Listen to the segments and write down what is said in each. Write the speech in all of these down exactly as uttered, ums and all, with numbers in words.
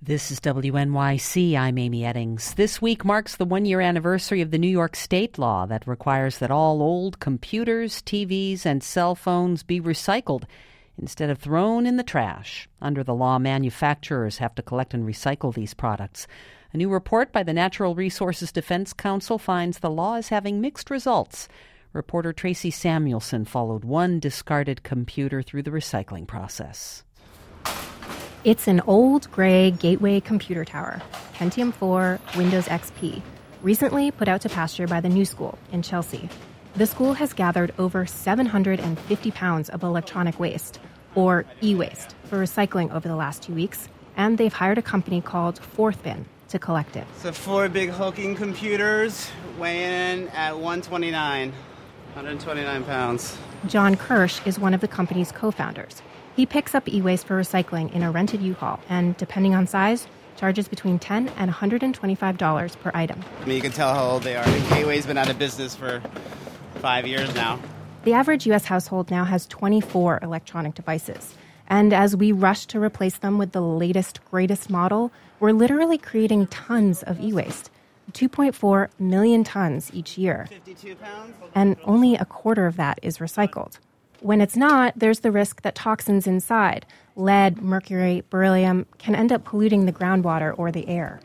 This is W N Y C. I'm Amy Eddings. This week marks the one-year anniversary of the New York State law that requires that all old computers, T Vs, and cell phones be recycled instead of thrown in the trash. Under the law, manufacturers have to collect and recycle these products. A new report by the Natural Resources Defense Council finds the law is having mixed results. Reporter Tracy Samuelson followed one discarded computer through the recycling process. It's an old, gray Gateway computer tower, Pentium four, Windows X P, recently put out to pasture by the New School in Chelsea. The school has gathered over seven hundred fifty pounds of electronic waste, or e-waste, for recycling over the last two weeks, and they've hired a company called Fourth Bin to collect it. So four big hulking computers weighing in at one twenty-nine, one twenty-nine pounds. John Kirsch is one of the company's co-founders. He picks up e-waste for recycling in a rented U-Haul and, depending on size, charges between ten dollars and one hundred twenty-five dollars per item. I mean, you can tell how old they are. Gateway's been out of business for five years now. The average U S household now has twenty-four electronic devices. And as we rush to replace them with the latest, greatest model, we're literally creating tons of e-waste. two point four million tons each year. fifty-two pounds? And only a quarter of that is recycled. When it's not, there's the risk that toxins inside, lead, mercury, beryllium, can end up polluting the groundwater or the air.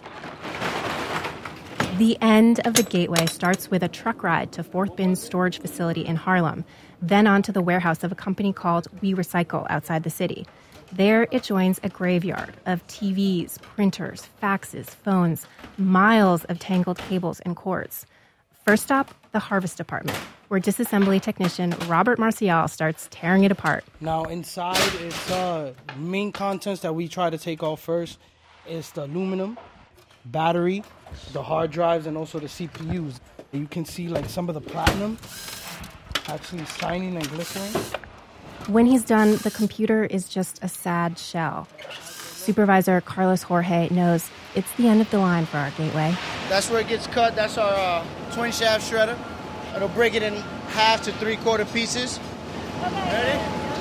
The end of the Gateway starts with a truck ride to Fourth Bin's storage facility in Harlem, then onto the warehouse of a company called We Recycle outside the city. There it joins a graveyard of T Vs, printers, faxes, phones, miles of tangled cables and cords. First stop, the harvest department, where disassembly technician Robert Marcial starts tearing it apart. Now inside, it's uh, main contents that we try to take off first is the aluminum, battery, the hard drives, and also the C P Us. You can see like some of the platinum actually shining and glittering. When he's done, the computer is just a sad shell. Supervisor Carlos Jorge knows it's the end of the line for our Gateway. That's where it gets cut. That's our uh, twin shaft shredder. It'll break it in half to three-quarter pieces. Ready?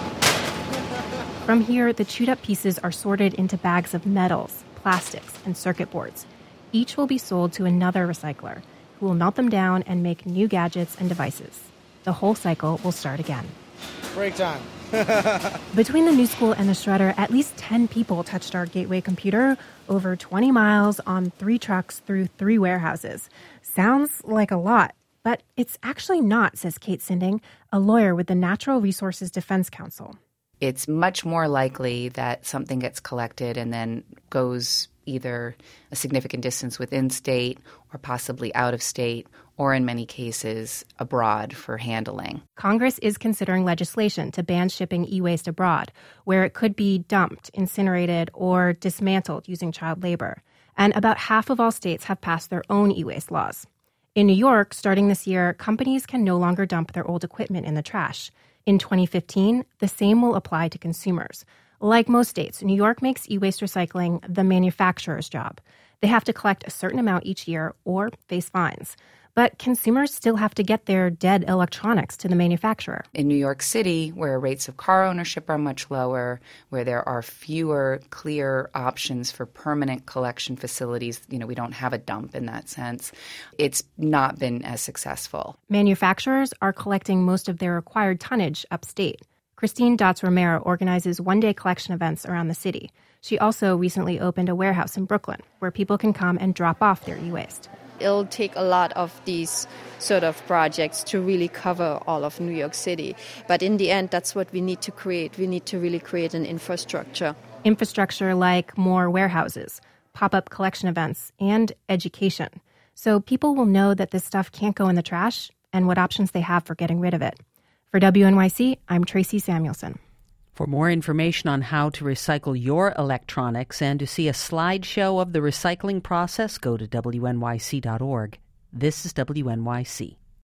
From here, the chewed-up pieces are sorted into bags of metals, plastics, and circuit boards. Each will be sold to another recycler, who will melt them down and make new gadgets and devices. The whole cycle will start again. Break time. Between the New School and the shredder, at least ten people touched our Gateway computer over twenty miles on three trucks through three warehouses. Sounds like a lot, but it's actually not, says Kate Sinding, a lawyer with the Natural Resources Defense Council. It's much more likely that something gets collected and then goes either a significant distance within state or possibly out of state, or in many cases abroad for handling. Congress is considering legislation to ban shipping e-waste abroad, where it could be dumped, incinerated, or dismantled using child labor. And about half of all states have passed their own e-waste laws. In New York, starting this year, companies can no longer dump their old equipment in the trash. In twenty fifteen, the same will apply to consumers. Like most states, New York makes e-waste recycling the manufacturer's job. They have to collect a certain amount each year or face fines. But consumers still have to get their dead electronics to the manufacturer. In New York City, where rates of car ownership are much lower, where there are fewer clear options for permanent collection facilities, you know, we don't have a dump in that sense, it's not been as successful. Manufacturers are collecting most of their required tonnage upstate. Christine Dotz Romero organizes one-day collection events around the city. She also recently opened a warehouse in Brooklyn where people can come and drop off their e-waste. It'll take a lot of these sort of projects to really cover all of New York City. But in the end, that's what we need to create. We need to really create an infrastructure. Infrastructure like more warehouses, pop-up collection events, and education. So people will know that this stuff can't go in the trash and what options they have for getting rid of it. For W N Y C, I'm Tracy Samuelson. For more information on how to recycle your electronics and to see a slideshow of the recycling process, go to W N Y C dot org. This is W N Y C.